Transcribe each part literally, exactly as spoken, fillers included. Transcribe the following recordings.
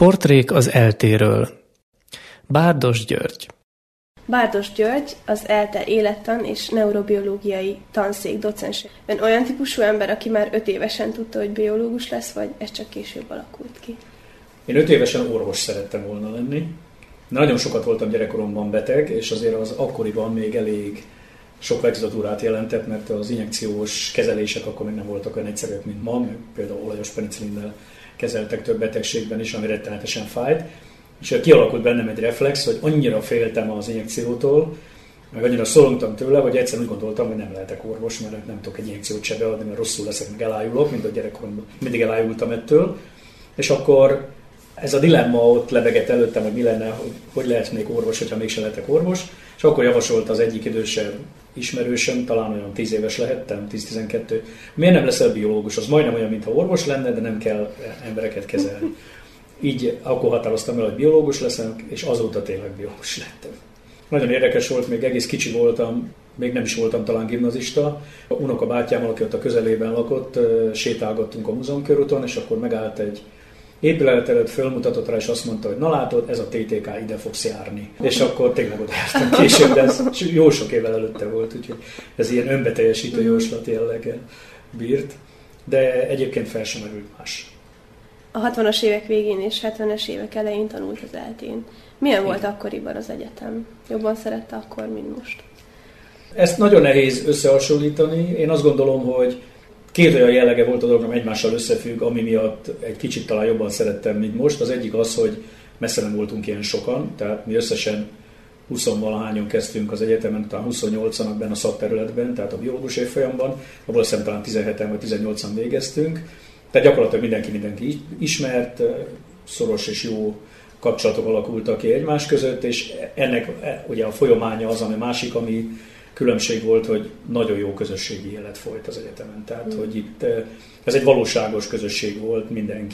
Portrék az eltéről. Bárdos György. Bárdos György az ELTE élettan és neurobiológiai tanszék docense. Ön olyan típusú ember, aki már öt évesen tudta, hogy biológus lesz, vagy ez csak később alakult ki? Én öt évesen orvos szerettem volna lenni. Nagyon sokat voltam gyerekkoromban beteg, és azért az akkoriban még elég sok vegzatúrát jelentett, mert az injekciós kezelések akkor még nem voltak olyan egyszerűek, mint ma, meg például olajos penicillinnel kezeltek több betegségben is, ami rettenetesen fájt. És kialakult bennem egy reflex, hogy annyira féltem az injekciótól, meg annyira szorongtam tőle, hogy egyszerűen úgy gondoltam, hogy nem lehetek orvos, mert nem tudok egy injekciót se beadni, mert rosszul leszek, meg elájulok, mint a gyerekkoromban mindig elájultam ettől. És akkor ez a dilemma ott lebegett előttem, hogy mi lenne, hogy hogy lehetnék orvos, hogyha mégsem lehetek orvos. És akkor javasolta az egyik idősebb ismerősöm, talán olyan tíz éves lehettem, tíz-tizenkettő. Miért nem leszel biológus? Az majdnem olyan, mintha orvos lenne, de nem kell embereket kezelni. Így akkor határoztam el, hogy biológus leszek, és azóta tényleg biológus lettem. Nagyon érdekes volt, még egész kicsi voltam, még nem is voltam talán gimnazista. A unokabátyámmal, aki ott a közelében lakott, sétálgattunk a múzeumkörúton, és akkor megállt egy épület előtt, fölmutatott rá, és azt mondta, hogy na látod, ez a té té ká, ide fogsz járni. És akkor tényleg oda jártam később, de ez jó sok évvel előtte volt, úgyhogy ez ilyen önbeteljesítő jóslat jelleggel bírt, de egyébként fel sem merült más. A hatvanas évek végén és hetvenes évek elején tanult az eltén. Milyen Igen. volt akkoriban az egyetem? Jobban szerette akkor, mint most? Ezt nagyon nehéz összehasonlítani. Én azt gondolom, hogy két olyan jellege volt a dolognak, egymással összefügg, ami miatt egy kicsit talán jobban szerettem, mint most. Az egyik az, hogy messze nem voltunk ilyen sokan, tehát mi összesen huszonvalahányan kezdtünk az egyetemen, talán huszonnyolcan benne a szakterületben, tehát a biológus évfolyamban, abból azt hiszem talán tizenheten vagy tizennyolcan végeztünk. Tehát gyakorlatilag mindenki mindenki ismert, szoros és jó kapcsolatok alakultak ki egymás között, és ennek ugye a folyamánya az, ami másik, ami különbség volt, hogy nagyon jó közösségi élet folyt az egyetemen. Tehát, mm. hogy itt ez egy valóságos közösség volt,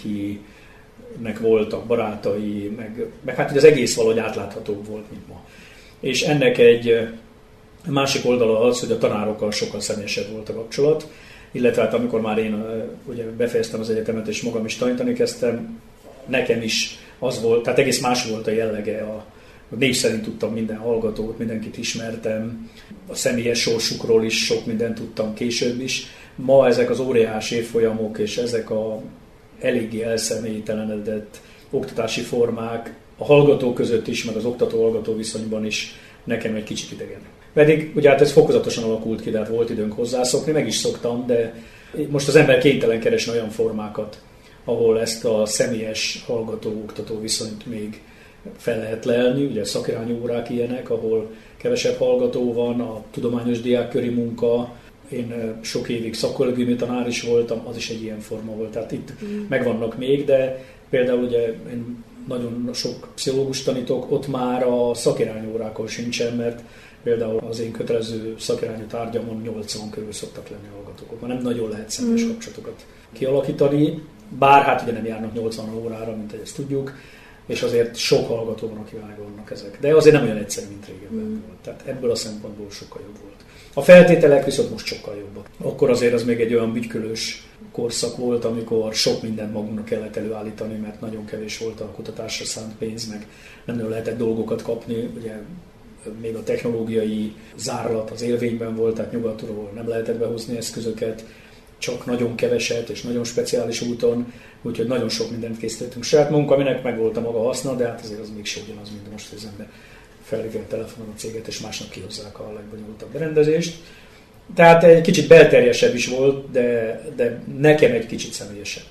mindenkinek voltak barátai, meg, meg hát az egész valahogy átláthatóbb volt, mint ma. És ennek egy másik oldala az, hogy a tanárokkal sokkal személyesebb volt a kapcsolat, illetve hát amikor már én ugye befejeztem az egyetemet és magam is tanítani kezdtem, nekem is az volt, tehát egész más volt a jellege, a, a név szerint tudtam minden hallgatót, mindenkit ismertem, a személyes sorsukról is sok mindent tudtam később is. Ma ezek az óriás évfolyamok és ezek a eléggé elszemélytelenedett oktatási formák a hallgatók között is, meg az oktató-hallgató viszonyban is nekem egy kicsit idegen. Pedig ugye hát ez fokozatosan alakult ki, de hát volt időnk hozzászokni, meg is szoktam, de most az ember kénytelen keresni olyan formákat, ahol ezt a személyes hallgató-oktató viszonyt még fel lehet lelni. Ugye szakirányú órák ilyenek, ahol kevesebb hallgató van, a tudományos diákköri munka. Én sok évig szakkollégiumi tanár is voltam, az is egy ilyen forma volt. Tehát itt mm. megvannak még, de például ugye én nagyon sok pszichológus tanítok, ott már a szakirányú órákon sincsen, mert például az én kötelező szakirányú tárgyamon nyolcvan körül szoktak lenni hallgatók. Már nem nagyon lehet személyes mm. kapcsolatokat kialakítani, bár hát ugye nem járnak nyolcvan órára, mint ezt tudjuk, és azért sok hallgató van, akivel megvannak ezek. De azért nem olyan egyszerű, mint régebben mm. volt. Tehát ebből a szempontból sokkal jobb volt. A feltételek viszont most sokkal jobbak. Akkor azért az még egy olyan bütykölős korszak volt, amikor sok mindent magunknak kellett előállítani, mert nagyon kevés volt a kutatásra szánt pénz, meg nem nagyon lehetett dolgokat kapni. Ugye még a technológiai zárlat az élvényben volt, tehát nyugatról nem lehetett behozni eszközöket, csak nagyon keveset és nagyon speciális úton, úgyhogy nagyon sok mindent készítettünk saját magunk, aminek meg volt a maga haszna, de hát azért az mégsem ugyanaz, mint most, hogy az ember felhívja a telefonon a céget, és másnap kihozzák a legbonyolultabb berendezést. Tehát egy kicsit belterjesebb is volt, de, de nekem egy kicsit személyesebb.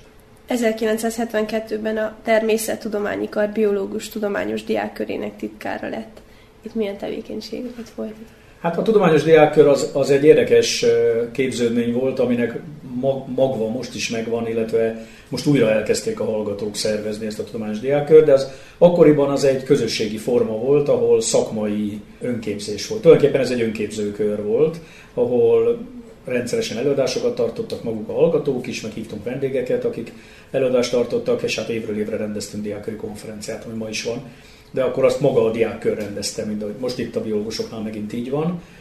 ezerkilencszázhetvenkettőben a Természettudományi Kar biológus tudományos diákkörének titkára lett. Itt milyen tevékenységeket folytat? Hát a tudományos diákkör az, az egy érdekes képződmény volt, aminek magva most is megvan, illetve most újra elkezdték a hallgatók szervezni ezt a tudományos diákkör, de az akkoriban az egy közösségi forma volt, ahol szakmai önképzés volt. Tulajdonképpen ez egy önképzőkör volt, ahol rendszeresen előadásokat tartottak maguk a hallgatók is, meg hívtunk vendégeket, akik előadást tartottak, és hát évről évre rendeztünk diákköri konferenciát, ami ma is van. De akkor azt maga a diákkör rendezte, mint ahogy most itt a biológusoknál megint így van.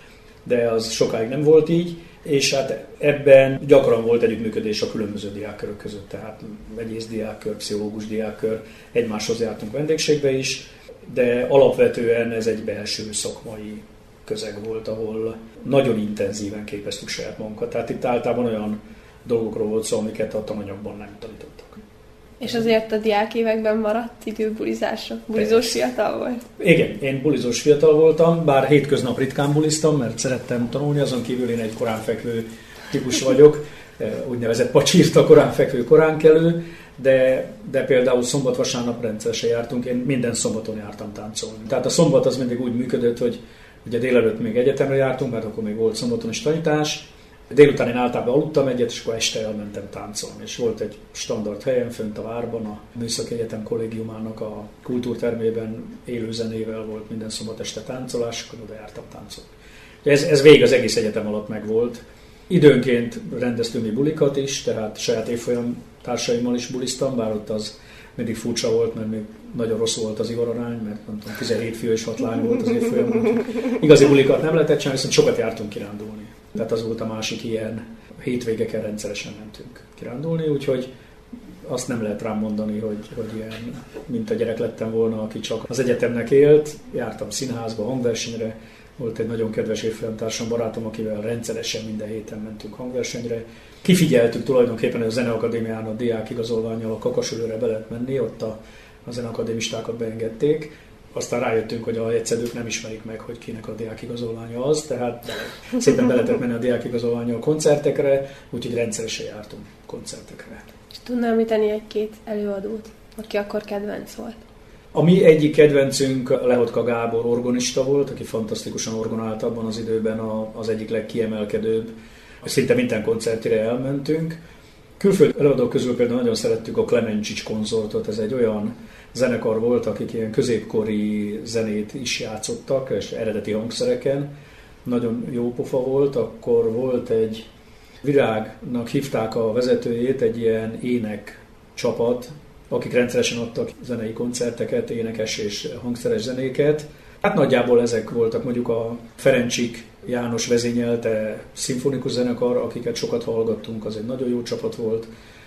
de az sokáig nem volt így, és hát ebben gyakran volt együttműködés a különböző diákkörök között, tehát vegyész diákkör, pszichológus diákkör, egymáshoz jártunk vendégségbe is, de alapvetően ez egy belső szakmai közeg volt, ahol nagyon intenzíven képeztük saját magunkat. Tehát itt általában olyan dolgokról volt szó, amiket a tananyagban nem tanítottak. És azért a diák években maradt idő bulizásra? Bulizós fiatal volt? Igen, én bulizós fiatal voltam, bár hétköznap ritkán buliztam, mert szerettem tanulni, azon kívül én egy koránfekvő típus vagyok, úgynevezett pacsírta, koránfekvő, koránkelő, de, de például szombat-vasárnap rendszeresen jártunk, én minden szombaton jártam táncolni. Tehát a szombat az mindig úgy működött, hogy ugye délelőtt még egyetemre jártunk, mert akkor még volt szombaton is tanítás, délután én általában aludtam egyet, és akkor este elmentem táncolni. És volt egy standard helyen fönt a várban, a Műszaki Egyetem kollégiumának a kultúrtermében élő zenével volt minden szombat este táncolás, akkor oda jártam táncolni. Ez, ez végig az egész egyetem alatt megvolt. Időnként rendeztünk mi bulikat is, tehát saját évfolyam társaimmal is buliztam, bár ott az mindig furcsa volt, mert még nagyon rossz volt az ivararány, mert nem tudom, tizenhét fiú és hat lány volt az évfolyamon. Igazi bulikat nem lehetett csinálni, viszont sokat jártunk kirándulni. Tehát az volt a másik ilyen, hétvégeken rendszeresen mentünk kirándulni, úgyhogy azt nem lehet rám mondani, hogy, hogy ilyen, mint a gyerek lettem volna, aki csak az egyetemnek élt. Jártam színházba, hangversenyre, volt egy nagyon kedves évfolyamtársam, barátom, akivel rendszeresen minden héten mentünk hangversenyre. Kifigyeltük tulajdonképpen, hogy a Zeneakadémián a diák igazolvánnyal a Kakasülőre be lehet menni, ott a, a zeneakadémistákat beengedték. Aztán rájöttünk, hogy a jegyszedők nem ismerik meg, hogy kinek a diákigazolványa az, tehát szépen be lehetett menni a diákigazolványa a koncertekre, úgyhogy rendszeresen jártunk koncertekre. És tudnál említeni egy-két előadót, aki akkor kedvenc volt? A mi egyik kedvencünk Lehotka Gábor orgonista volt, aki fantasztikusan orgonált abban az időben, az egyik legkiemelkedőbb. Szinte minden koncertire elmentünk. Külföldi előadók közül például nagyon szerettük a Klemencsics konzortot, ez egy olyan zenekar volt, akik ilyen középkori zenét is játszottak, és eredeti hangszereken. Nagyon jó pofa volt, akkor volt egy Virágnak hívták a vezetőjét, egy ilyen ének csapat, akik rendszeresen adtak zenei koncerteket, énekes és hangszeres zenéket. Hát nagyjából ezek voltak, mondjuk a Ferencsik János vezényelte szimfonikus zenekar, akiket sokat hallgattunk, az egy nagyon jó csapat volt.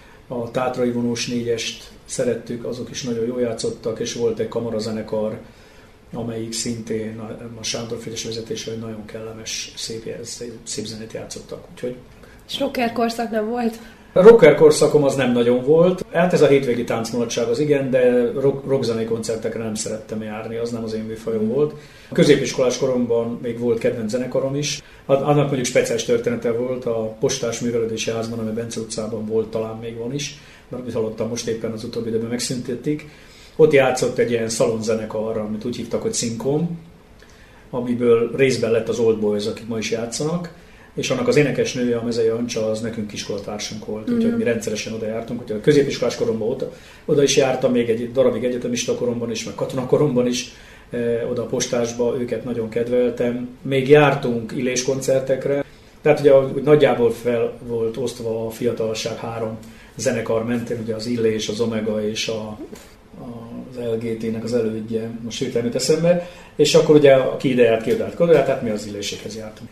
A Tátrai vonós négyest szerettük, azok is nagyon jól játszottak, és volt egy kamarazenekar, amelyik szintén a Sándor Frigyes vezetéssel nagyon kellemes, szép, szép, szép zenét játszottak. Úgyhogy... És rocker korszak nem volt? A rocker korszakom az nem nagyon volt. Hát ez a hétvégi táncmulatság az igen, de rock, rockzenei koncertekre nem szerettem járni, az nem az én műfajom volt. A középiskolás koromban még volt kedvenc zenekarom is. Annak mondjuk speciális története volt a Postás Művelődési Házban, ami Bence utcában volt, talán még van is, mert amit hallottam, most éppen az utóbbi időben megszüntették. Ott játszott egy ilyen szalonzenekar, amit úgy hívtak, hogy Cinkom, amiből részben lett az Old Boys, akik ma is játszanak, és annak az énekesnője, a Mezei Ancsa, az nekünk iskolatársunk volt, mm-hmm. úgyhogy mi rendszeresen oda jártunk. Úgyhogy a középiskolás koromban oda, oda is jártam, még egy darabig egyetemista koromban is, meg katonakoromban is, eh, oda a Postásba, őket nagyon kedveltem. Még jártunk Illés koncertekre, tehát ugye úgy nagyjából fel volt osztva a fiatalság három zenekar mentén, ugye az Illés, az Omega és a, az el gé té-nek az elődje, most hirtelen jut eszembe, és akkor ugye aki ide járt, ki oda járt, oda járt, tehát mi az Illésékhez jártunk.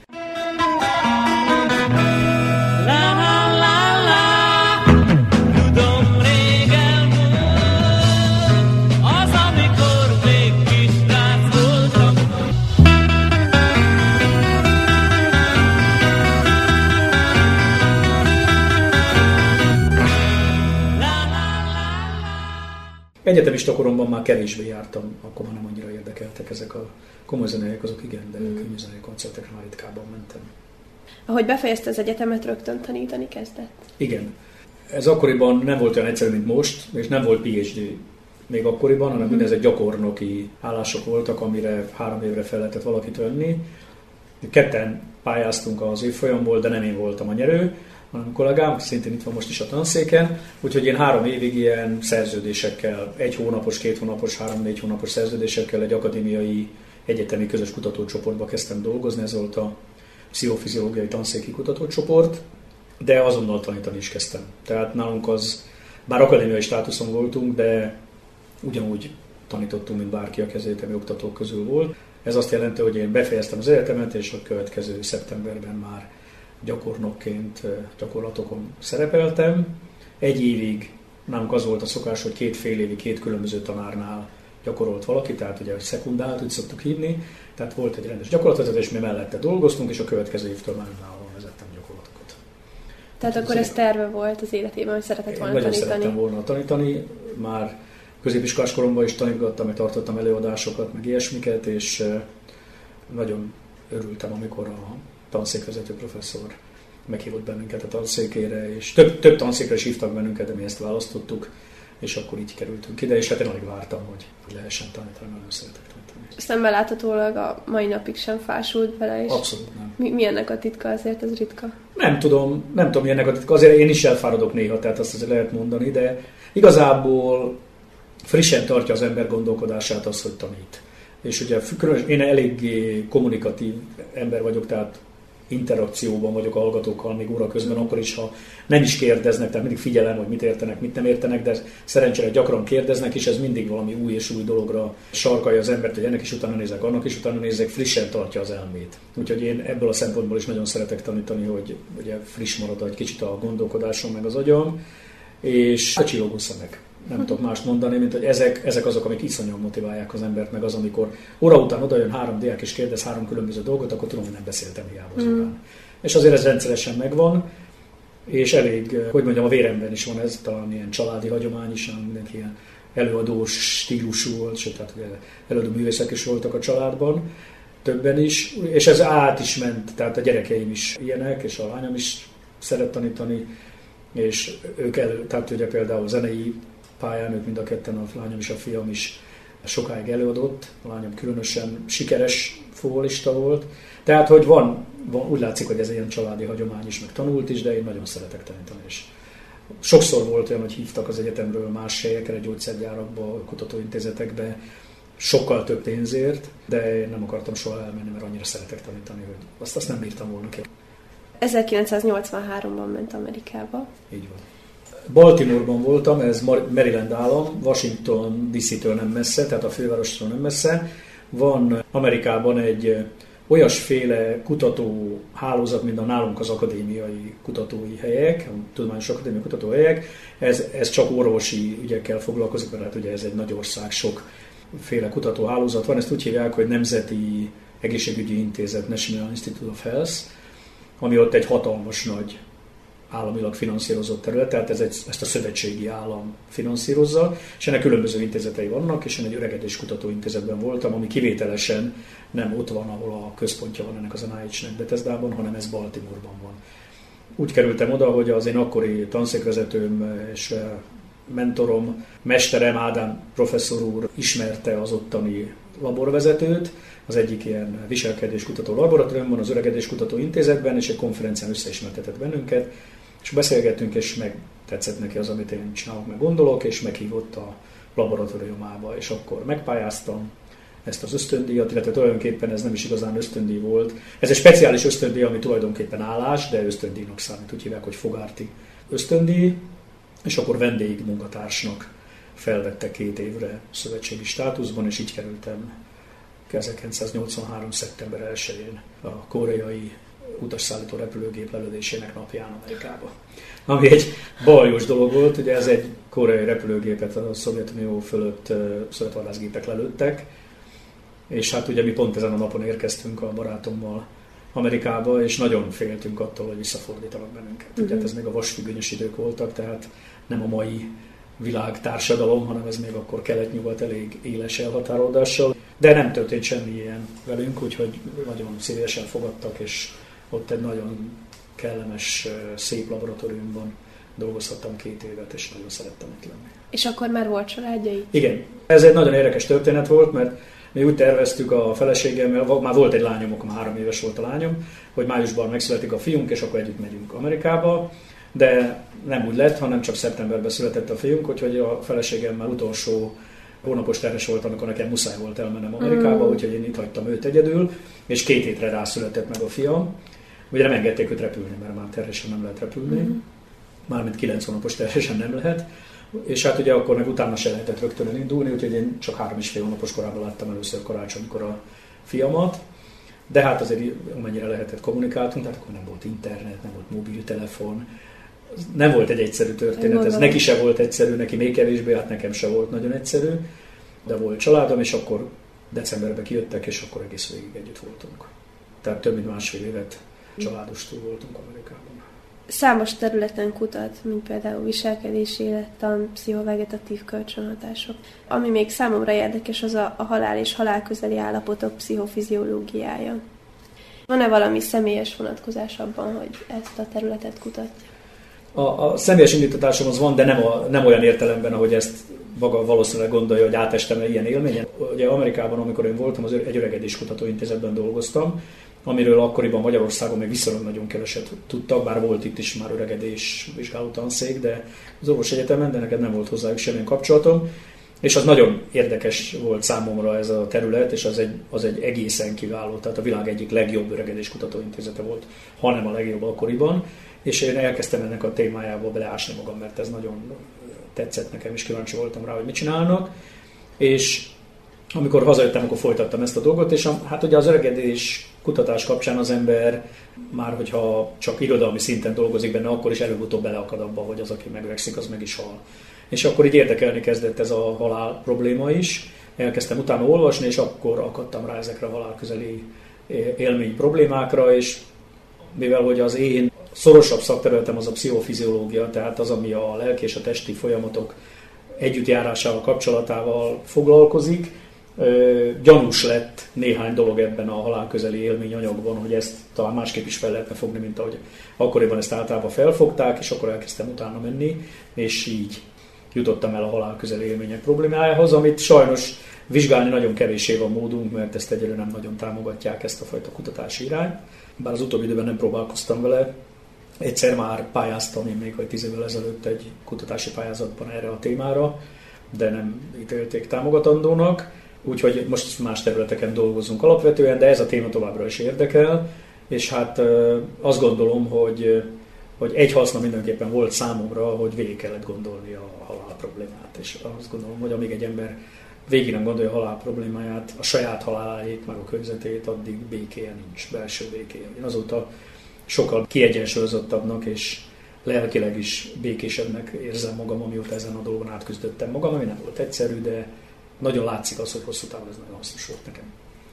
Egyetemista koromban már kevésbé jártam, akkor már nem annyira érdekeltek ezek a komoly zeneiek, azok igen, de mm. könnyű zenei koncertekre már ritkábban mentem. Ahogy befejezte az egyetemet, rögtön tanítani kezdett? Igen. Ez akkoriban nem volt olyan egyszerű, mint most, és nem volt pé há dé még akkoriban, hanem mm. mindezek gyakornoki állások voltak, amire három évre fel lehetett valakit venni. Ketten pályáztunk az évfolyamból, de nem én voltam a nyerő, hanem kollégám, szintén itt van most is a tanszéken, úgyhogy én három évig ilyen szerződésekkel, egy hónapos, két hónapos, három-négy hónapos szerződésekkel egy akadémiai egyetemi közös kutatócsoportba kezdtem dolgozni, ez volt a pszichofiziológiai tanszéki kutatócsoport, de azonnal tanítani is kezdtem. Tehát nálunk az, bár akadémiai státuszon voltunk, de ugyanúgy tanítottunk, mint bárki, aki az egyetemi oktatók közül volt. Ez azt jelenti, hogy én befejeztem az egyetemet, és a következő szeptemberben már gyakornokként gyakorlatokon szerepeltem. Egy évig nálunk az volt a szokás, hogy két fél évig két különböző tanárnál gyakorolt valaki, tehát ugye szekundált, úgy szoktuk hívni. Tehát volt egy rendes gyakorlatvezető, és mi mellette dolgoztunk, és a következő évtől már önállóan vezettem gyakorlatokat. Tehát akkor ez terve volt az életében, hogy szeretett volna Nagyon tanítani? szerettem volna tanítani. Már középiskolás koromban is tanítgattam, meg tartottam előadásokat, meg ilyesmiket, és nagyon örültem, amikor a tanszékvezető professzor meghívott bennünket a tanszékére, és több, több tanszékre is hívtak bennünket, de mi ezt választottuk, és akkor így kerültünk ide, és hát én alig vártam, hogy lehessen tanítani, nagyon szeretek tanítani. Szemmel a mai napig sem fásult vele, és abszolút nem. Mi, mi ennek a titka? Azért ez ritka? Nem tudom, nem tudom, mi ennek a titka. Azért én is elfáradok néha, tehát azt azért lehet mondani, de igazából frissen tartja az ember gondolkodását az, hogy tanít. És ugye különösen én eléggé kommunikatív ember vagyok, tehát interakcióban vagyok a hallgatókkal még óra közben, akkor is, ha nem is kérdeznek, tehát mindig figyelem, hogy mit értenek, mit nem értenek, de szerencsére gyakran kérdeznek, és ez mindig valami új és új dologra sarkalja az embert, hogy ennek is utána nézek, annak is utána nézek, frissen tartja az elmét. Úgyhogy én ebből a szempontból is nagyon szeretek tanítani, hogy ugye friss marad egy kicsit a gondolkodásom, meg az agyam, és a csillogó szemek. Nem tudok mást mondani, mint hogy ezek, ezek azok, amik iszonyan motiválják az embert, meg az, amikor óra után odajön három diák és kérdez három különböző dolgot, akkor tudom, hogy nem beszéltem hiába az mm. És azért ez rendszeresen megvan, és elég, hogy mondjam, a véremben is van ez, talán ilyen családi hagyomány is, mindenki ilyen előadós stílusú volt, sőt, tehát előadó művészek is voltak a családban, többen is, és ez át is ment, tehát a gyerekeim is ilyenek, és a lányom is szeret tanítani, és ők elő, tehát ugye például zenei pályán, ők mind a ketten, a lányom és a fiam is sokáig előadott, a lányom különösen sikeres fúvolista volt. Tehát, hogy van, van, úgy látszik, hogy ez ilyen családi hagyomány is, meg tanult is, de én nagyon szeretek tanítani is. Sokszor volt olyan, hogy hívtak az egyetemről más helyekre, gyógyszergyárakba, kutatóintézetekbe, sokkal több pénzért, de én nem akartam soha elmenni, mert annyira szeretek tanítani, hogy azt, azt nem bírtam volna ki. ezerkilencszáznyolcvanháromban ment Amerikába. Így van. Baltimore-ban voltam, ez Maryland állam, Washington dé cé-től nem messze, tehát a fővárostól nem messze. Van Amerikában egy olyasféle kutatóhálózat, mint a nálunk az akadémiai kutatói helyek, a tudományos akadémiai kutatóhelyek. Ez, ez csak orvosi ügyekkel foglalkozik, mert hát ugye ez egy nagy ország, sokféle kutatóhálózat van. Ezt úgy hívják, hogy Nemzeti Egészségügyi Intézet, National Institute of Health, ami ott egy hatalmas nagy államilag finanszírozott terület, tehát ez egy, ezt a szövetségi állam finanszírozza, és ennek különböző intézetei vannak, és én egy öregedés kutatóintézetben voltam, ami kivételesen nem ott van, ahol a központja van ennek az en i há-nek Bethesdában, hanem ez Baltimore-ban van. Úgy kerültem oda, hogy az én akkori tanszékvezetőm és mentorom, mesterem Ádám professzor úr ismerte az ottani laborvezetőt, az egyik ilyen viselkedéskutató laboratóriumban, az öregedéskutató intézetben, és egy konferencián összeismertetett bennünket, és beszélgettünk, és meg tetszett neki az, amit én csinálok, meg gondolok, és meghívott a laboratóriumába, és akkor megpályáztam ezt az ösztöndíjat, illetve tulajdonképpen ez nem is igazán ösztöndíj volt. Ez egy speciális ösztöndíj, ami tulajdonképpen állás, de ösztöndíjnak számít, úgy hívják, hogy Fogarty ösztöndíj, és akkor vendégmunkatársnak felvette két évre szövetségi státuszban, és így kerültem ezerkilencszáznyolcvanhárom. szeptember elsején a koreai utasszállító repülőgép lelövésének napján Amerikába. Ami egy baljós dolog volt, ugye ez egy koreai repülőgépet a Szovjetunió fölött szövetvadászgépek lelőttek, és hát ugye mi pont ezen a napon érkeztünk a barátommal Amerikába, és nagyon féltünk attól, hogy visszafordítanak bennünket. Mm-hmm. Ugye ez még a vasfüggönyös idők voltak, tehát nem a mai világtársadalom, hanem ez még akkor kelet-nyugat elég éles elhatárolódással. De nem történt semmi ilyen velünk, úgyhogy nagyon szívesen fogadtak, és ott egy nagyon kellemes, szép laboratóriumban dolgozhattam két évet, és nagyon szerettem ott lenni. És akkor már volt családjai? Igen. Ez egy nagyon érdekes történet volt, mert mi úgy terveztük a feleségemmel, már volt egy lányom, akkor már három éves volt a lányom, hogy májusban megszületik a fiunk, és akkor együtt megyünk Amerikába. De nem úgy lett, hanem csak szeptemberben született a fiunk, úgyhogy a feleségemmel utolsó hónapos terhes volt, amikor nekem muszáj volt elmennem Amerikába, mm. úgyhogy én itt hagytam őt egyedül, és két hétre rászületett meg a fiam. Ugye nem engedték őt repülni, mert már terhesen nem lehet repülni, mm. mármint kilenc hónapos terhesen nem lehet, és hát ugye akkor meg utána se lehetett rögtön elindulni, úgyhogy én csak három és fél hónapos korában láttam először karácsonykor a fiamat, de hát azért amennyire lehetett kommunikáltunk, tehát akkor nem volt internet, nem volt mobiltelefon, nem volt egy egyszerű történet, ez neki se volt egyszerű, neki még kevésbé, hát nekem se volt nagyon egyszerű, de volt családom, és akkor decemberben kijöttek, és akkor egész végig együtt voltunk. Tehát több mint másfél évet családostul voltunk Amerikában. Számos területen kutat, mint például viselkedés, élettan, pszichovegetatív kölcsönhatások. Ami még számomra érdekes, az a, a halál és halálközeli állapotok pszichofiziológiája. Van-e valami személyes vonatkozás abban, hogy ezt a területet kutatja? A, a személyes indítatásom az van, de nem, a, nem olyan értelemben, ahogy ezt maga valószínűleg gondolja, hogy átestem ilyen élményen. Ugye Amerikában, amikor én voltam, az egy öregedés kutatóintézetben dolgoztam, amiről akkoriban Magyarországon még viszonylag nagyon keveset tudtak, bár volt itt is már öregedés vizsgáló tanszék, de az orvosegyetemen, de neked nem volt hozzájuk semmilyen kapcsolatom. És az nagyon érdekes volt számomra ez a terület, és az egy, az egy egészen kiváló, tehát a világ egyik legjobb öregedés kutatóintézete volt, hanem a legjobb akkoriban. És én elkezdtem ennek a témájába beleásni magam, mert ez nagyon tetszett nekem, és kíváncsi voltam rá, hogy mit csinálnak. És amikor hazajöttem, akkor folytattam ezt a dolgot, és a, hát ugye az öregedés kutatás kapcsán az ember már, hogyha csak irodalmi szinten dolgozik benne, akkor is előbb-utóbb beleakad abba, hogy az, aki megöregszik, az meg is hal. És akkor így érdekelni kezdett ez a halál probléma is. Elkezdtem utána olvasni, és akkor akadtam rá ezekre a halálközeli élmény problémákra, és mivel hogy az én szorosabb szakterületem az a pszichofiziológia, tehát az, ami a lelki és a testi folyamatok együttjárásával, kapcsolatával foglalkozik, gyanús lett néhány dolog ebben a halálközeli élményanyagban, hogy ezt talán másképp is fel lehetne fogni, mint ahogy akkoriban ezt általában felfogták, és akkor elkezdtem utána menni, és így jutottam el a halálközeli élmények problémájához, amit sajnos vizsgálni nagyon kevéssé van módunk, mert ezt egyelőre nem nagyon támogatják, ezt a fajta kutatási irányt. Bár az utóbbi időben nem próbálkoztam vele, egyszer már pályáztam én még vagy tíz évvel ezelőtt egy kutatási pályázatban erre a témára, de nem ítélték támogatandónak. Úgyhogy most más területeken dolgozunk alapvetően, de ez a téma továbbra is érdekel, és hát azt gondolom, hogy, hogy egy haszna mindenképpen volt számomra, hogy végig kellett gondolni a halál problémát, és azt gondolom, hogy amíg egy ember végig nem gondolja a halál problémáját, a saját haláláit, meg a környezetét, addig békéje nincs, belső békéje. Én azóta sokkal kiegyensúlyozottabbnak és lelkileg is békésebbnek érzem magam, amióta ezen a dolgon átküzdöttem magam, ami nem volt egyszerű, de nagyon látszik az, hogy hosszú távon ez nagyon hasznos volt nekem.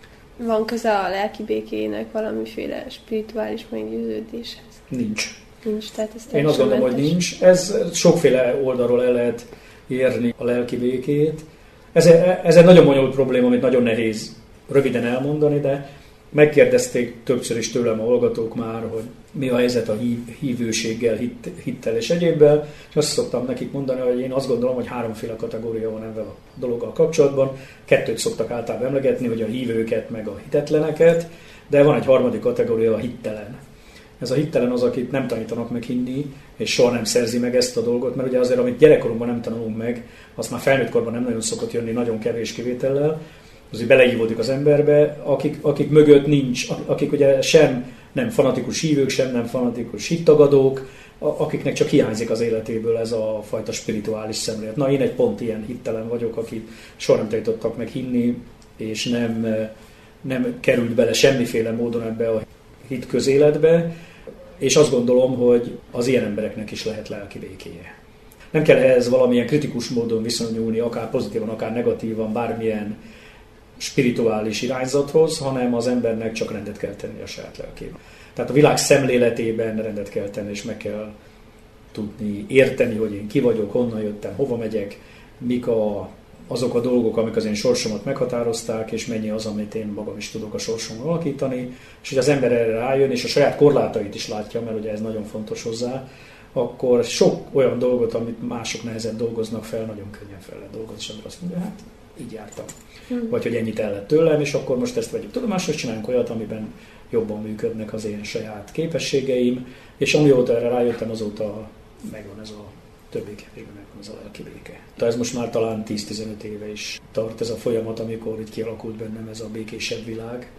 Van köze a lelki békének valamiféle spirituális meggyőződéshez? Nincs. Nincs, tehát ez Én azt gondolom, mentes. Hogy nincs. Ez sokféle oldalról el lehet érni a lelki békét. Ez, ez egy nagyon bonyolult probléma, amit nagyon nehéz röviden elmondani, de megkérdezték többször is tőlem a hallgatók már, hogy mi a helyzet a hív, hívőséggel, hit, hittel és egyébben, és azt szoktam nekik mondani, hogy én azt gondolom, hogy háromféle kategória van ezzel a dologgal kapcsolatban. Kettőt szoktak általában emlegetni, hogy a hívőket meg a hitetleneket, de van egy harmadik kategória, a hittelen. Ez a hittelen az, akit nem tanítanak meg hinni, és soha nem szerzi meg ezt a dolgot, mert ugye azért, amit gyerekkorunkban nem tanulunk meg, azt már felnőttkorban nem nagyon szokott jönni, nagyon kevés kivétellel, azért beleívódik az emberbe, akik, akik mögött nincs, akik ugye sem nem fanatikus hívők, sem nem fanatikus hittagadók, akiknek csak hiányzik az életéből ez a fajta spirituális szemlélet. Na, én egy pont ilyen hittelen vagyok, akit soha nem tanítottak meg hinni, és nem, nem került bele semmiféle módon ebbe a hit közéletbe, és azt gondolom, hogy az ilyen embereknek is lehet lelki békéje. Nem kell ehhez valamilyen kritikus módon viszonyulni, akár pozitívan, akár negatívan, bármilyen spirituális irányzathoz, hanem az embernek csak rendet kell tenni a saját lelkében. Tehát a világ szemléletében rendet kell tenni, és meg kell tudni érteni, hogy én ki vagyok, honnan jöttem, hova megyek, mik a, azok a dolgok, amik az én sorsomat meghatározták, és mennyi az, amit én magam is tudok a sorsomon alakítani, és hogy az ember erre rájön, és a saját korlátait is látja, mert ugye ez nagyon fontos hozzá, akkor sok olyan dolgot, amit mások nehezen dolgoznak fel, nagyon könnyen fel lehet dolgozni, és ember azt mondja, hát így jártam. Hmm. Vagy hogy ennyit el lett tőlem, és akkor most ezt vegyük tudomásul, és csináljunk olyat, amiben jobban működnek az én saját képességeim, és amióta erre rájöttem, azóta megvan ez a többé-kevésbé megvan ez a lelki béke. Ez most már talán tíz-tizenöt éve is tart ez a folyamat, amikor itt kialakult bennem ez a békésebb világ.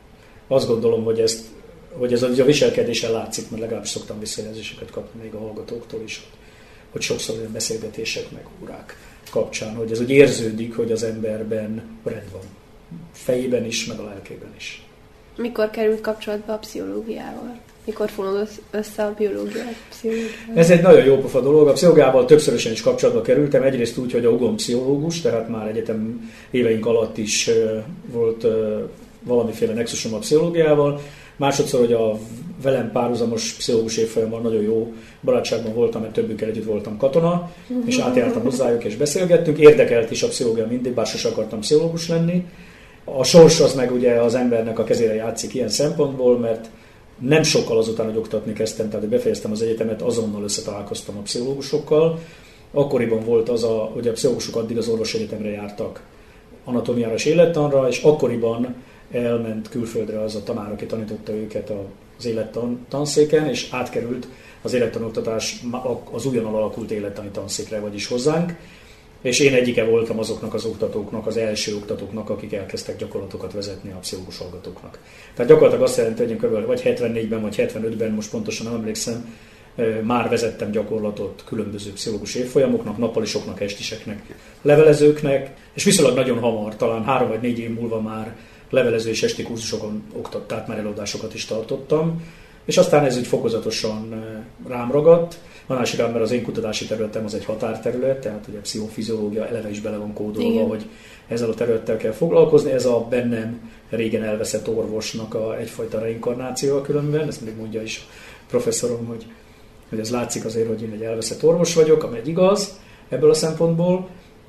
Azt gondolom, hogy, ezt, hogy ez a viselkedésen látszik, mert legalábbis szoktam visszajelzéseket kapni még a hallgatóktól is, hogy sokszor olyan beszélgetések meg órák kapcsán, hogy ez úgy érződik, hogy az emberben rend van. fejében is, meg a lelkében is. Mikor került kapcsolatba a pszichológiával? Mikor fonódott össze a biológia, a pszichológia? Ez egy nagyon jó pofa dolog. A pszichológiával többszörösen is kapcsolatba kerültem. Egyrészt úgy, hogy a húgom pszichológus, tehát már egyetem éveink alatt is volt valamiféle nexusom a pszichológiával. Másodszor, hogy a velem párhuzamos pszichológus évfolyamban nagyon jó barátságban voltam, mert többükkel együtt voltam katona, és átjártam hozzájuk, és beszélgettünk. Érdekelt is a pszichológia mindig, bár sosem akartam pszichológus lenni. A sors az meg ugye az embernek a kezére játszik ilyen szempontból, mert nem sokkal azután, hogy oktatni kezdtem, tehát befejeztem az egyetemet, azonnal összetalálkoztam a pszichológusokkal. Akkoriban volt az, a, hogy a pszichológusok addig az orvosegyetemre jártak anatómiára és élettanra, és akkoriban elment külföldre az a tanár, aki tanította őket az élettan tanszéken, és átkerült az élettanoktatás az újonnan alakult élettani tanszékre, vagyis hozzánk. És én egyike voltam azoknak az oktatóknak, az első oktatóknak, akik elkezdtek gyakorlatokat vezetni a pszichológus hallgatóknak. Tehát gyakorlatilag azt jelenti, hogy én kb. Vagy hetvennégyben, vagy hetvenötben, most pontosan nem emlékszem, már vezettem gyakorlatot különböző pszichológus évfolyamoknak, nappalisoknak, estiseknek, levelezőknek, és viszonylag nagyon hamar, talán három vagy négy év múlva már levelező és esti kurzusokon oktat, tehát már előadásokat is tartottam, és aztán ez úgy fokozatosan rám ragadt. Másik, mert az én kutatási területem az egy határterület, tehát ugye a pszichofiziológia eleve is bele van kódolva, igen, hogy ezzel a területtel kell foglalkozni. Ez a bennem régen elveszett orvosnak a egyfajta reinkarnációja különben, ezt mindig mondja is a professzorom, hogy, hogy ez látszik azért, hogy én egy elveszett orvos vagyok, ami egy igaz ebből a szempontból,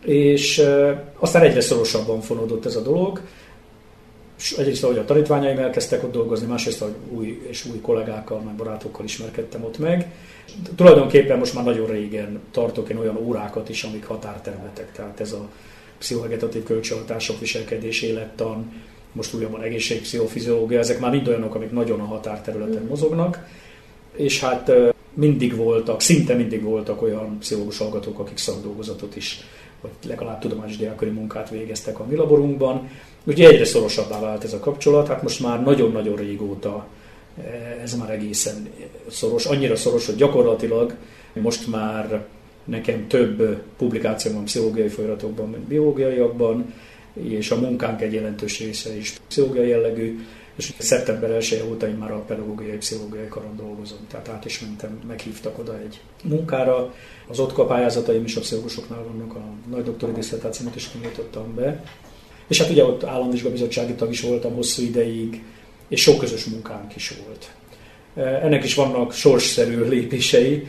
és e, aztán egyre szorosabban fonódott ez a dolog. Egyrészt, ahogy a tanítványaim elkezdtek ott dolgozni, másrészt, ahogy új és új kollégákkal, meg barátokkal ismerkedtem ott meg. Tulajdonképpen most már nagyon régen tartok én olyan órákat is, amik határterületek. Tehát ez a pszichovegetatív kölcsönhatások, viselkedés, élettan, most újabban egészségpszichofiziológia, ezek már mind olyanok, amik nagyon a határterületen mozognak. És hát mindig voltak, szinte mindig voltak olyan pszichológus hallgatók, akik szakdolgozatot is, vagy legalább tudományos diákköri munkát végeztek a mi laborunkban. Ugye egyre szorosabbá vált ez a kapcsolat, hát most már nagyon-nagyon régóta ez már egészen szoros, annyira szoros, hogy gyakorlatilag most már nekem több publikáció van pszichológiai folyamatokban, mint biológiaiakban, és a munkánk egy jelentős része is pszichológiai jellegű, és szeptember elseje óta én már a pedagógiai pszichológiai karon dolgozom, tehát át is mentem, meghívtak oda egy munkára. Az ott pályázataim is a pszichológusoknál vannak, a nagy doktori diszertációmat is kinyújtottam be. És hát ugye ott államvizsgabizottsági tag is voltam hosszú ideig, és sok közös munkánk is volt. Ennek is vannak sorsszerű lépései.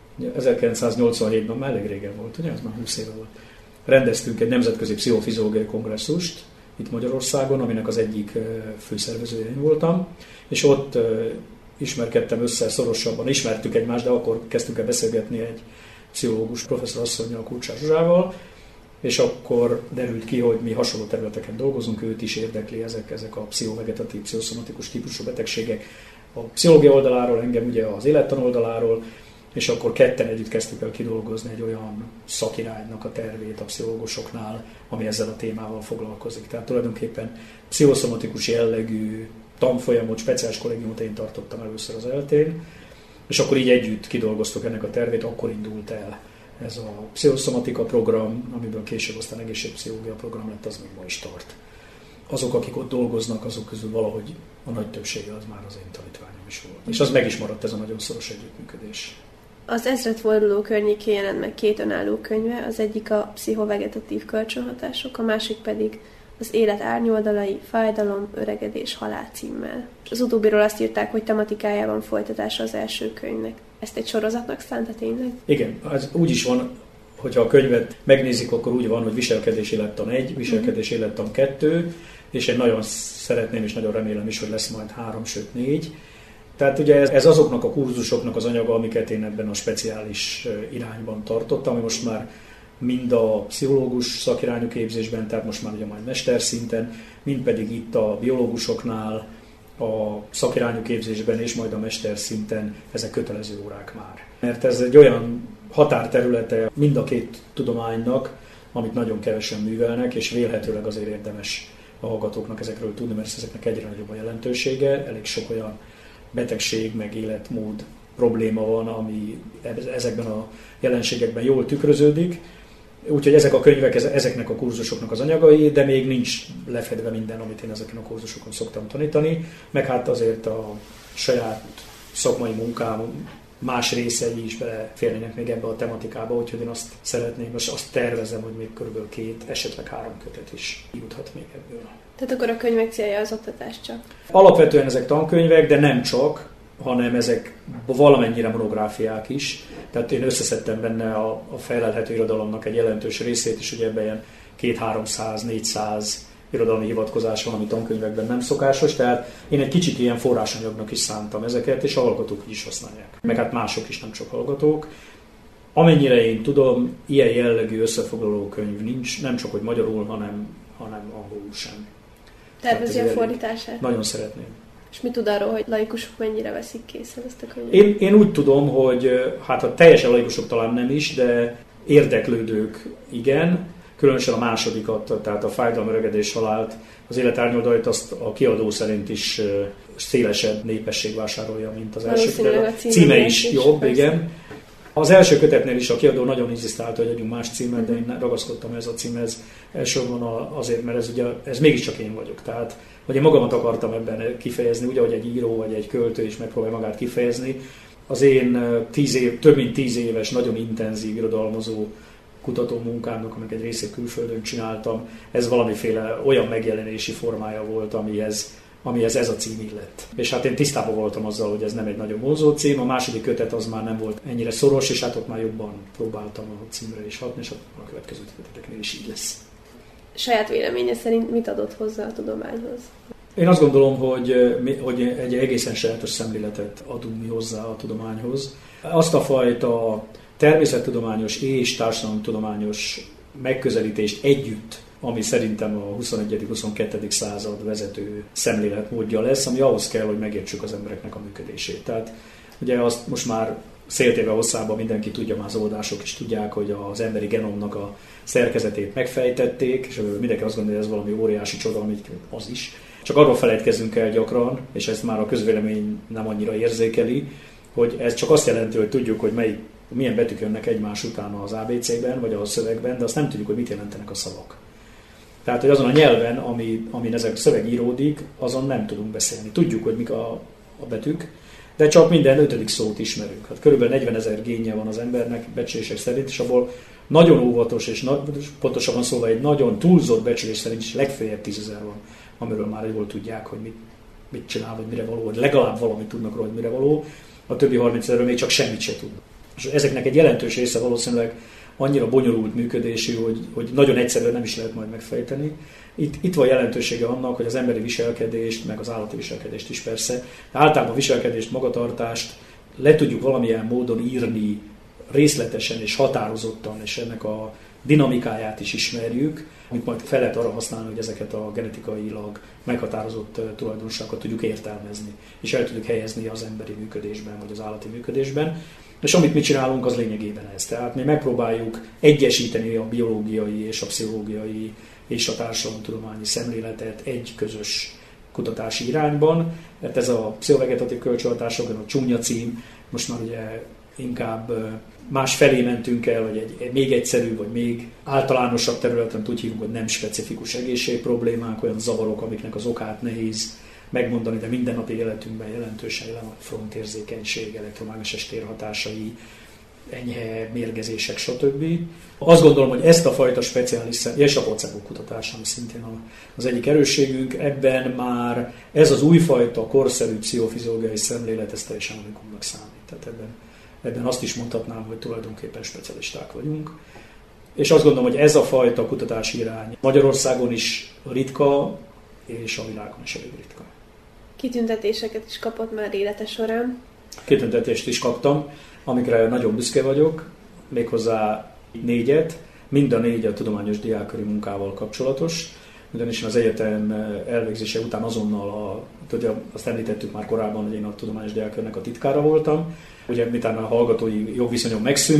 ezerkilencszáznyolcvanhétben már elég régen volt, ugye? Ez már húsz éve volt. Rendeztünk egy nemzetközi pszichofiziológiai kongresszust itt Magyarországon, aminek az egyik főszervezője én voltam, és ott ismerkedtem össze szorosabban, ismertük egymást, de akkor kezdtünk el beszélgetni egy pszichológus professzor asszonnyal, Kulcsár Zsuzsával, és akkor derült ki, hogy mi hasonló területeken dolgozunk, őt is érdekli ezek, ezek a pszichovegetatív, pszichoszomatikus típusú betegségek a pszichológia oldaláról, engem ugye az élettan oldaláról, és akkor ketten együtt kezdtük el kidolgozni egy olyan szakiránynak a tervét a pszichológusoknál, ami ezzel a témával foglalkozik. Tehát tulajdonképpen pszichoszomatikus jellegű tanfolyamot, speciális kollégiumot én tartottam először az eltén, és akkor így együtt kidolgoztuk ennek a tervét, akkor indult el ez a pszichoszomatika program, amiből később aztán egészségpszichológia program lett, az még ma is tart. Azok, akik ott dolgoznak, azok közül valahogy a nagy többsége az már az én tanítványom is volt. És az meg is maradt, ez a nagyon szoros együttműködés. Az ezredforduló környékén jelent meg két önálló könyve, az egyik a pszichovegetatív kölcsönhatások, a másik pedig az élet árnyoldalai, fájdalom, öregedés, halál címmel. Az utóbbiról azt írták, hogy tematikájában folytatása az első könyvnek. Ezt egy sorozatnak szánta tényleg? Igen, ez úgy is van, hogyha a könyvet megnézik, akkor úgy van, hogy viselkedés élettan egy, viselkedés élettan kettő, és én nagyon szeretném és nagyon remélem is, hogy lesz majd három, sőt négy. Tehát ugye ez, ez azoknak a kurzusoknak az anyaga, amiket én ebben a speciális irányban tartottam, ami most már mind a pszichológus szakirányú képzésben, tehát most már ugye majd mesterszinten, mind pedig itt a biológusoknál, a szakirányú képzésben és majd a mesterszinten ezek kötelező órák már. Mert ez egy olyan határterülete mind a két tudománynak, amit nagyon kevesen művelnek, és vélhetőleg azért érdemes a hallgatóknak ezekről tudni, mert ezeknek egyre nagyobb a jelentősége, elég sok olyan betegség, meg életmód probléma van, ami ezekben a jelenségekben jól tükröződik, Úgyhogy ezek a könyvek, ezeknek a kurzusoknak az anyagai, de még nincs lefedve minden, amit én ezeken a kurzusokon szoktam tanítani, meg hát azért a saját szakmai munkám más részei is beleférnének még ebbe a tematikába, úgyhogy én azt szeretném, most azt tervezem, hogy még körülbelül két, esetleg három kötet is juthat még ebből. Tehát akkor a könyvek célja az oktatás csak? Alapvetően ezek tankönyvek, de nem csak, hanem ezek valamennyire monográfiák is. Tehát én összeszedtem benne a, a felelhető irodalomnak egy jelentős részét, és ugye ebben ilyen két-háromszáz, négyszáz irodalmi hivatkozás van, ami tankönyvekben nem szokásos, tehát én egy kicsit ilyen forrásanyagnak is szántam ezeket, és a hallgatók is használják. Meg hát mások is, nem csak hallgatók. Amennyire én tudom, ilyen jellegű összefoglaló könyv nincs, nem csak hogy magyarul, hanem, hanem angolul sem. Tervezi a fordítását? Nagyon szeretném. És mit tud arról, hogy laikusok mennyire veszik készen ezt a könyvet? Én, én úgy tudom, hogy hát a teljesen laikusok talán nem is, de érdeklődők igen, különösen a másodikat, tehát a Fájdalom, öregedés, halált, az Élet árnyoldalait azt a kiadó szerint is szélesebb népesség vásárolja, mint az első kötet. A címe, címe is, is jobb, persze. Igen. Az első kötetnél is a kiadó nagyon inzisztálta, hogy adjunk más címet, de én ragaszkodtam ez a címhez elsősorban azért, mert ez, ugye, ez mégiscsak én vagyok. Tehát, hogy én magamat akartam ebben kifejezni, úgy, ahogy egy író vagy egy költő is megpróbálja magát kifejezni. Az én tíz év, több mint tíz éves, nagyon intenzív irodalmazó kutató munkámnak, amik egy részét külföldön csináltam, ez valamiféle olyan megjelenési formája volt, amihez, amihez ez a cím illett. És hát én tisztában voltam azzal, hogy ez nem egy nagyon vonzó cím, a második kötet az már nem volt ennyire szoros, és hát ott már jobban próbáltam a címre is hatni, és a következő köteteknél is így lesz. Saját véleménye szerint mit adott hozzá a tudományhoz? Én azt gondolom, hogy, hogy egy egészen sajátos szemléletet adunk mi hozzá a tudományhoz. Azt a fajta természettudományos és társadalomtudományos megközelítést együtt, ami szerintem a huszonegyedik-huszonkettő század vezető szemléletmódja lesz, ami ahhoz kell, hogy megértsük az embereknek a működését. Tehát ugye azt most már széltéve hosszában mindenki tudja, már az oldások is tudják, hogy az emberi genomnak a szerkezetét megfejtették, és mindenki azt gondolja, hogy ez valami óriási csoda, amit az is. Csak arról felejtkezünk el gyakran, és ezt már a közvélemény nem annyira érzékeli, hogy ez csak azt jelenti, hogy tudjuk, hogy melyik, milyen betűk jönnek egymás után az á bé cében, vagy a szövegben, de azt nem tudjuk, hogy mit jelentenek a szavak. Tehát, hogy azon a nyelven, ami, amin ezek szöveg íródik, azon nem tudunk beszélni. Tudjuk, hogy mik a, a betűk, de csak minden ötödik szót ismerünk. Hát körülbelül negyvenezer génje van az embernek becslések szerint, és abból nagyon óvatos, és na, pontosabban szólva egy nagyon túlzott becslés szerint is legfeljebb tízezer van, amiről már jól tudják, hogy mit, mit csinál, vagy mire való, vagy legalább valamit tudnak róla, hogy mire való. A többi harmincezerről még csak semmit se tudnak. És ezeknek egy jelentős része valószínűleg annyira bonyolult működésű, hogy, hogy nagyon egyszerűen nem is lehet majd megfejteni. Itt, itt van jelentősége annak, hogy az emberi viselkedést, meg az állati viselkedést is persze, de általában a viselkedést, magatartást le tudjuk valamilyen módon írni részletesen és határozottan, és ennek a dinamikáját is ismerjük, amit majd fel lehet arra használni, hogy ezeket a genetikailag meghatározott tulajdonságokat tudjuk értelmezni, és el tudjuk helyezni az emberi működésben, vagy az állati működésben. És amit mi csinálunk, az lényegében ez. Tehát mi megpróbáljuk egyesíteni a biológiai és a pszichológiai és a társadalomtudományi szemléletet egy közös kutatási irányban. Tehát ez a pszichovegetatív kölcsönhatások, a csúnya cím, most már ugye inkább más felé mentünk el, vagy egy, egy még egyszerűbb, vagy még általánosabb területen úgy hívunk, hogy nem specifikus egészségproblémák, olyan zavarok, amiknek az okát nehéz megmondani, de mindennapi életünkben jelentősen jelen a frontérzékenység, elektromágneses térhatásai, enyhe mérgezések, stb. Azt gondolom, hogy ezt a fajta speciális szem, és a placebo kutatás, ami szintén az egyik erősségünk, ebben már ez az újfajta korszerű pszichofiziológiai szemlélet, ez teljesen unikumnak számít. Tehát ebben, ebben azt is mondhatnám, hogy tulajdonképpen specialisták vagyunk. És azt gondolom, hogy ez a fajta kutatási irány Magyarországon is ritka, és a világon is elég ritka. Kitüntetéseket is kapott már élete során? Kitüntetést is kaptam, amikre nagyon büszke vagyok, méghozzá négyet, mind a négy a tudományos diákköri munkával kapcsolatos, ugyanis az egyetem elvégzése után azonnal, a, tudja, azt említettük már korábban, hogy én a tudományos diákkörnek a titkára voltam, ugye miután a hallgatói jogviszonyom megszűnt,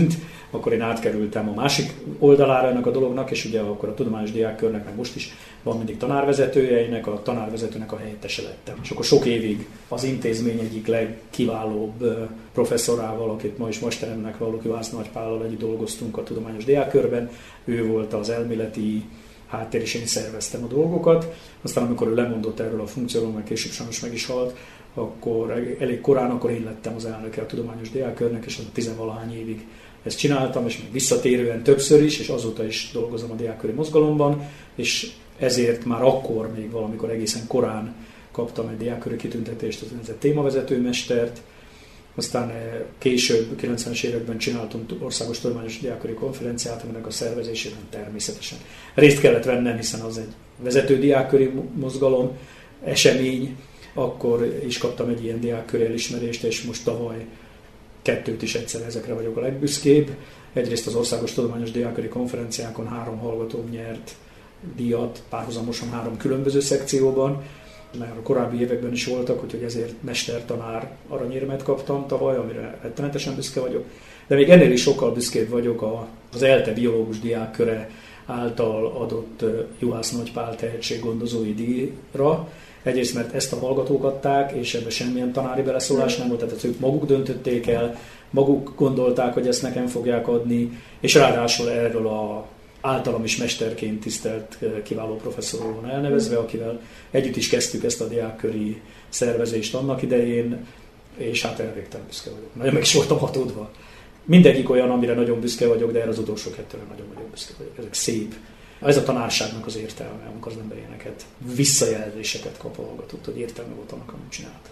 akkor én átkerültem a másik oldalára ennek a dolognak, és ugye akkor a tudományos diákkörnek, meg most is van mindig tanárvezetője, ennek a tanárvezetőnek a helyettese lettem. És akkor sok évig az intézmény egyik legkiválóbb professzorával, akit ma is mesteremnek vallok, Juhász Nagy Pállal együtt dolgoztunk a tudományos diákkörben, ő volt az elméleti háttér, és én szerveztem a dolgokat. Aztán amikor ő lemondott erről a funkcióról, meg később sajnos meg is halt, akkor elég korán akkor én lettem az elnöke a tudományos diákkörnek, és az tizenvalahány évig ezt csináltam, és még visszatérően többször is, és azóta is dolgozom a diákköri mozgalomban, és ezért már akkor, még valamikor egészen korán kaptam egy diákköri kitüntetést, az úgynevezett témavezetőmestert. Aztán később, kilencvenes években csináltunk országos tudományos diákköri konferenciát, aminek a szervezésében természetesen részt kellett vennem, hiszen az egy vezető diákköri mozgalom, esemény. Akkor is kaptam egy ilyen diákköri elismerést, és most tavaly kettőt is egyszer ezekre vagyok a legbüszkébb. Egyrészt az országos tudományos diákköri konferenciákon három hallgatóm nyert díjat, párhuzamosan három különböző szekcióban, mert a korábbi években is voltak, úgyhogy ezért mestertanár aranyérmet kaptam tavaly, amire rettenetesen büszke vagyok. De még ennél is sokkal büszkébb vagyok az ELTE biológus diákköre által adott Juhász Nagy Pál tehetséggondozói díjra. Egyrészt, mert ezt a hallgatók adták, és ebben semmilyen tanári beleszólás nem volt, tehát ők maguk döntötték el, maguk gondolták, hogy ezt nekem fogják adni, és ráadásul erről a általam is mesterként tisztelt kiváló professzorról van elnevezve, akivel együtt is kezdtük ezt a diákköri szervezést annak idején, és hát elvégtelen büszke vagyok. Nagyon meg is voltam hatódva. Mindegyik olyan, amire nagyon büszke vagyok, de erre az utolsó kettőre nagyon-nagyon büszke vagyok. Ezek szép. Ez a tanárságnak az értelme, amikor az ember ilyeneket, visszajelzéseket kap a hallgatót, hogy értelme volt annak, amit csinált.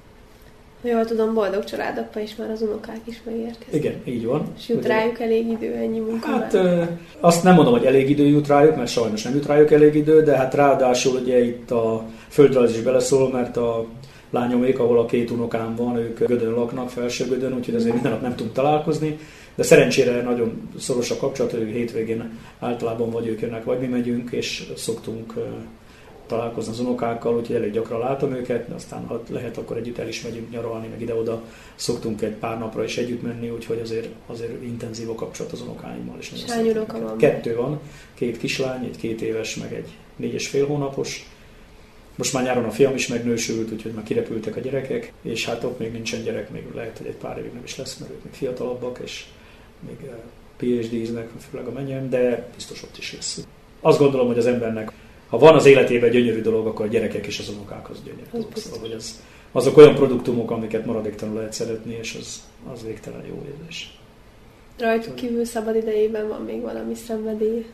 Jól tudom, boldog családapa is már az unokák is megérkeztek. Igen, így van. És jut rájuk elég idő, ennyi munka. Hát ö, azt nem mondom, hogy elég idő jut rájuk, mert sajnos nem jut rájuk elég idő, de hát ráadásul ugye itt a földrajz is beleszól, mert a lányomék, ahol a két unokám van, ők Gödön laknak, Felső-Gödön, úgyhogy azért minden nap nem tudunk találkozni. De szerencsére nagyon szoros a kapcsolat, hogy hétvégén általában vagy ők jönnek, vagy mi megyünk, és szoktunk találkozni az unokákkal, úgyhogy elég gyakran látom őket, de aztán ha lehet, akkor együtt el is megyünk nyaralni, meg ide-oda szoktunk egy pár napra is együtt menni, úgyhogy azért, azért intenzív a kapcsolat az unokáimmal. És hány unoka van? Kettő van, két kislány, egy két éves, meg egy négy és fél hónapos. Most már nyáron a fiam is megnősült, úgyhogy már kirepültek a gyerekek, és hát ott még nincsen gyerek, még lehet, hogy egy pár évig nem is lesz, mert ők még fiatalabbak, és még pé há dé-znek, főleg a mennyem, de biztos ott is lesz. Azt gondolom, hogy az embernek, ha van az életében gyönyörű dolog, akkor a gyerekek és az unokák az gyönyörű dolog. Szóval, hogy az, azok olyan produktumok, amiket maradéktalanul lehet szeretni, és az, az végtelen jó érzés. Rajtuk kívül szabad idejében van még valami szenvedély?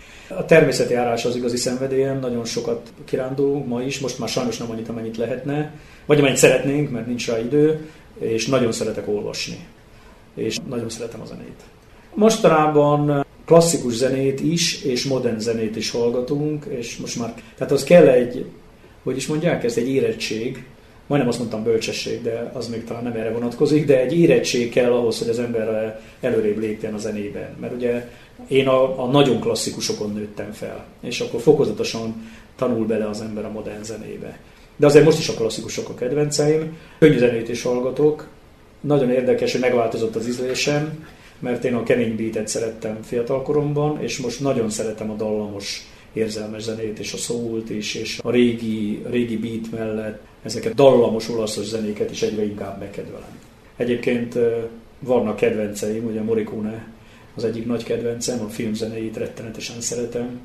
A természeti járás az igazi szenvedélyem, nagyon sokat kirándulunk ma is, most már sajnos nem annyit, amennyit lehetne, vagy amennyit szeretnénk, mert nincs rá idő, és nagyon szeretek olvasni, és nagyon szeretem a zenét. Mostanában klasszikus zenét is, és modern zenét is hallgatunk, és most már, tehát az kell egy, hogy is mondják ezt, egy érettség, majdnem azt mondtam bölcsesség, de az még talán nem erre vonatkozik, de egy érettség kell ahhoz, hogy az ember előrébb lépjen a zenében. Mert ugye én a, a nagyon klasszikusokon nőttem fel, és akkor fokozatosan tanul bele az ember a modern zenébe. De azért most is a klasszikusok a kedvenceim. Könnyű zenét is hallgatok. Nagyon érdekes, hogy megváltozott az ízlésem, mert én a kemény beatet szerettem fiatalkoromban, és most nagyon szeretem a dallamos, érzelmes zenét, és a soult is, és a régi, régi beat mellett ezeket dallamos olaszos zenéket is egyre inkább megkedvelem. Egyébként vannak kedvenceim, ugye Morricone az egyik nagy kedvencem, a filmzenéit rettenetesen szeretem,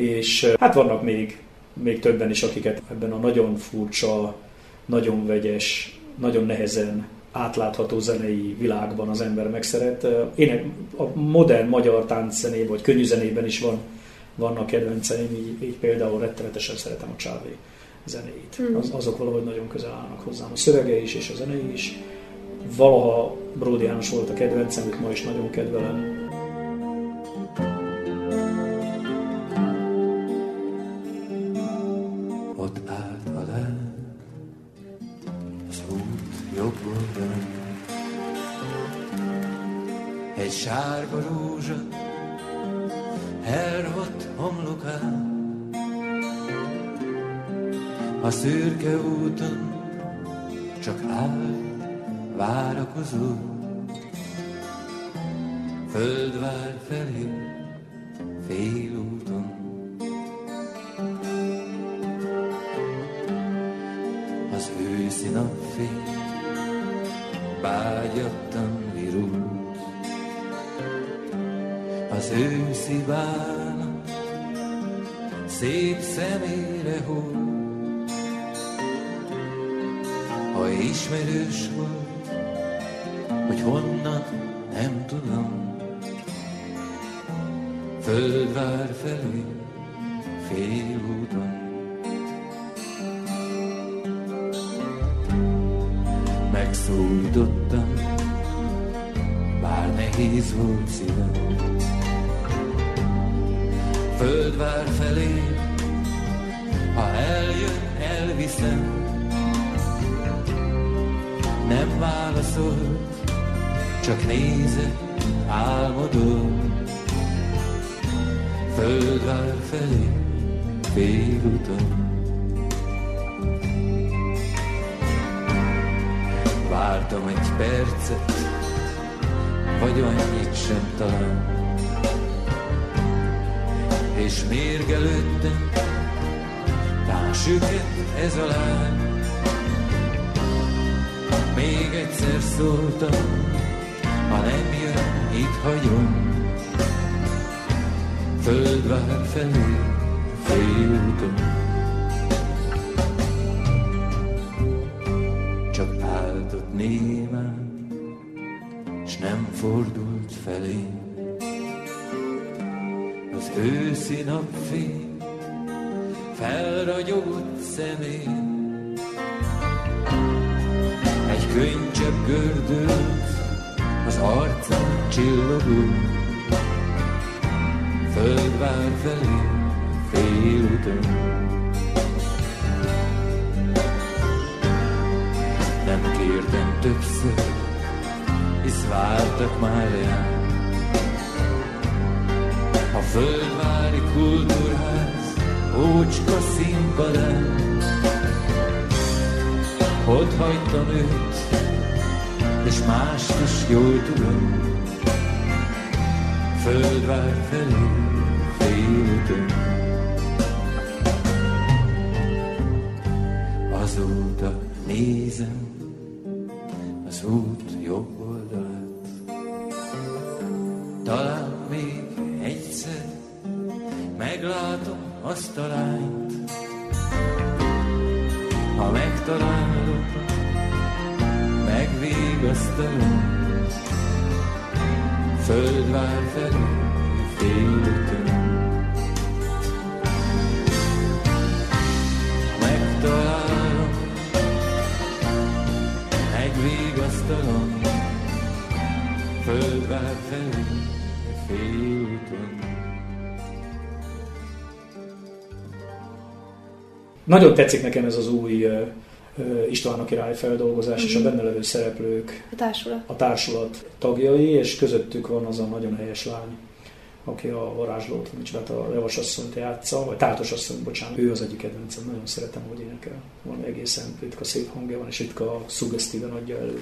és hát vannak még, még többen is, akiket ebben a nagyon furcsa, nagyon vegyes, nagyon nehezen átlátható zenei világban az ember megszeret. Én a modern magyar tánczenében, vagy könnyű zenében is van, vannak kedvenceim, így, így például rettenetesen szeretem a Csávé zenéit. Az, azok valahogy nagyon közel állnak hozzám. A szövege is, és a zenei is. Valaha Bródi János volt a kedvencem, őt ma is nagyon kedvelem. Ott állt alá az út jobb oldalán, egy sárga rózsa elrohadt homlokán. A szürke úton csak áll várakozó, Földvár felé félúton. Az őszi napfény bágyattan virult, az őszi bánat szép szemére hull. Ha ismerős volt, hogy honnan, nem tudom, Földvár felé félúton. Megszólítottam, bár nehéz volt szívem, Földvár felé, ha eljön, elviszem. Nem válaszolt, csak nézett, álmodom, Földvár felé félúton. Vártam egy percet, vagy annyit sem talán, és mérgelődtem, tán süket ez a lány. Még egyszer szóltam, ha nem jön, itt hagyom, Földvár felé félúton. Csak állt ott némán, s nem fordult felé. Az őszi napfény felragyogott szemén, egy könycsepp gördült az arcán csillogó, Földvár felé félúton. Nem kértem többször, hisz vártak már rám. A Földvári Kultúrház ócska színpadán, ott hagytam őt, és mást is jól tudom, Földvár felé félúton. Azóta nézem az út jobb oldalát, talán még egyszer meglátom azt a lányt. Ha megtalálom, megvigasztalom, Földvár felé félúton. Megtalálom, megvigasztalom, Földvár felé félúton. Nagyon tetszik nekem ez az új uh, István a király feldolgozás, mm-hmm. és a benne levő szereplők, a társulat. a társulat tagjai, és közöttük van az a nagyon helyes lány, aki a varázslót, micsodát a Levasasszonyt játsza, vagy Táltosasszonyt, bocsánat. Ő az egyik kedvencem, nagyon szeretem, hogy énekel. Van egészen ritka szép hangja van, és ritka szuggesztíven adja elő.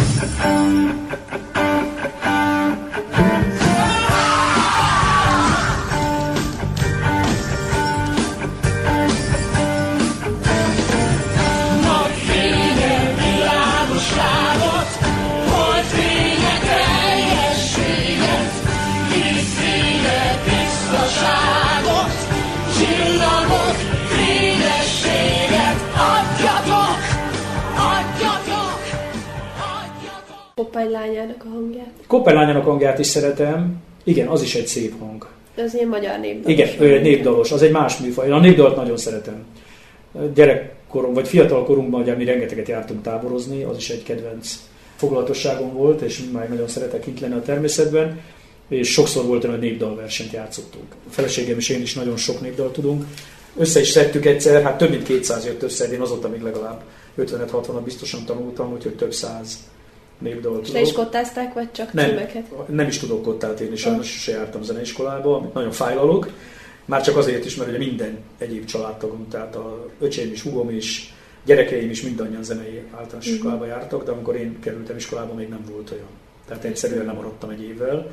Koppány lányának a hangját. Koppány lányának a hangját is szeretem. Igen, az is egy szép hang. Az ilyen magyar népdalos. Igen, ő egy népdalos, az egy más műfaj. Én a népdalt nagyon szeretem. Gyerekkorom, vagy fiatal korunkban, ugye mi rengeteget jártunk táborozni, az is egy kedvenc foglalatosságom volt, és már nagyon szeretek itt lenni a természetben, és sokszor volt olyan, hogy népdalversenyt játszottunk. A feleségem és én is nagyon sok népdalt tudunk. Össze is szedtük egyszer, hát több mint kétszáz jött össze, én azóta még legalább ötvenet-hatvanat biztosan tanultam, úgyhogy több száz népdalt tudok. Le is kottázták, vagy csak nem, címeket? Nem is tudok kottát írni, sajnos se jártam zeneiskolába, amit nagyon fájlalok. Már csak azért is, mert ugye minden egyéb családtagom, tehát a öcsém is, húgom is, gyerekeim is mindannyian zenei általános iskolába jártak, de amikor én kerültem iskolába, még nem volt olyan. Tehát egyszerűen nem maradtam egy évvel,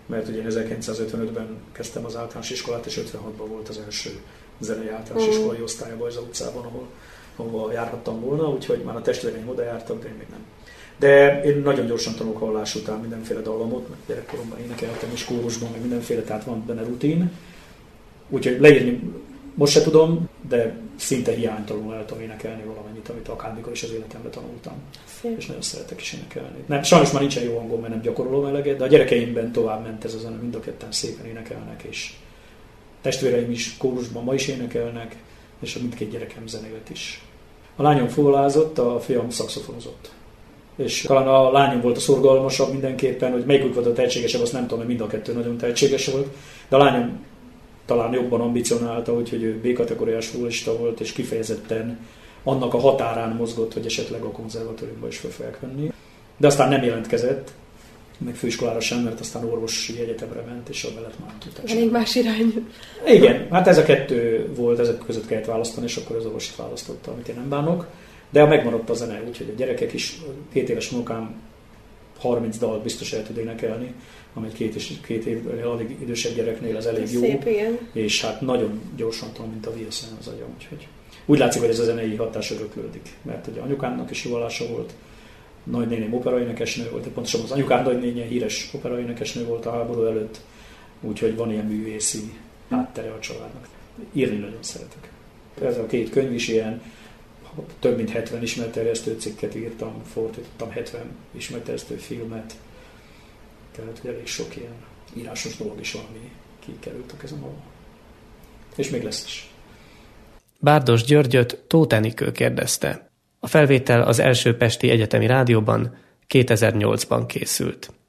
mert ugye én ezerkilencszázötvenötben kezdtem az általános iskolát, és ötvenhatban volt az első zenei általános iskolai osztály a Bajza utcában, ahol, ahol járhattam volna, úgyhogy már a testvéreim oda jártak, de én még nem. De én nagyon gyorsan tanulok hallás után mindenféle dallamot, mert gyerekkoromban énekeltem is kórusban, meg mindenféle, tehát van benne rutin. Úgyhogy leírni most se tudom, de szinte hiánytalanul el tudom énekelni valamennyit, amit akármikor is az életemben tanultam. Szép. És nagyon szeretek is énekelni. Nem, sajnos már nincsen jó hangom, mert nem gyakorolom eleget, de a gyerekeimben tovább ment ez a zene, mind a ketten szépen énekelnek, és testvéreim is kórusban ma is énekelnek, és a mindkét gyerekem zenélet is. A lányom fuvolázott, a fiam szaxofonozott. És talán a lányom volt a szorgalmasabb mindenképpen, hogy melyikük volt a tehetségesebb, azt nem tudom, mert mind a kettő nagyon tehetséges volt, de a lányom talán jobban ambicionálta, úgyhogy ő B-kategóriás fuvolista volt, és kifejezetten annak a határán mozgott, hogy esetleg a konzervatóriumba is fel fogják venni. De aztán nem jelentkezett, meg főiskolára sem, mert aztán orvosi egyetemre ment, és a belet már tudták. Elég más irányú. Igen, hát ez a kettő volt, ezek között kellett választani, és akkor az orvosit választotta, amit én nem bánok. De megmaradt a zene, úgyhogy a gyerekek is, két éves unokám harminc dalt biztos el tud énekelni, ami egy két, és két év alig idősebb gyereknél az elég jó. Szép, igen. És hát nagyon gyorsan tudom, mint a viaszán az agyam, úgyhogy úgy látszik, hogy ez a zenei hatás öröklődik, mert ugye anyukámnak is jó hallása volt, nagynéném operaénekesnő volt, pontosan az anyukám nagynénje híres operaénekesnő volt a háború előtt, úgyhogy van ilyen művészi háttere a családnak. Írni nagyon szeretek. Ez a két könyv is ilyen, több mint hetven ismertterjesztő cikket írtam, fordítottam hetven ismertterjesztő filmet, tehát elég sok ilyen írásos dolog is van, ami kikerült a kezem alól. És még lesz is. Bárdos Györgyöt Tóth Enikő kérdezte. A felvétel az első pesti egyetemi rádióban kétezer-nyolcban készült.